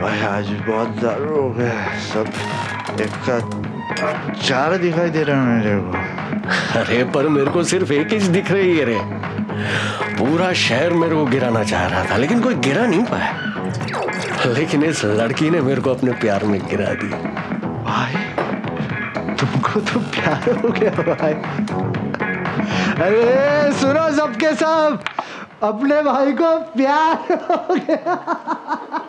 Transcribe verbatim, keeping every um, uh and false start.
भाई आज बहुत दारू हो गया, सब एक का चार दिखाई दे रहा है मेरे को। अरे पर मेरे को सिर्फ एक ही दिख रही है रे। पूरा शहर मेरे को गिराना चाह रहा था लेकिन कोई गिरा नहीं पाया। लेकिन इस लड़की ने मेरे को अपने प्यार में गिरा दी। भाई तुमको तो प्यार हो गया भाई। अरे सुनो सबके सब, अपने भाई को प्यार हो गया।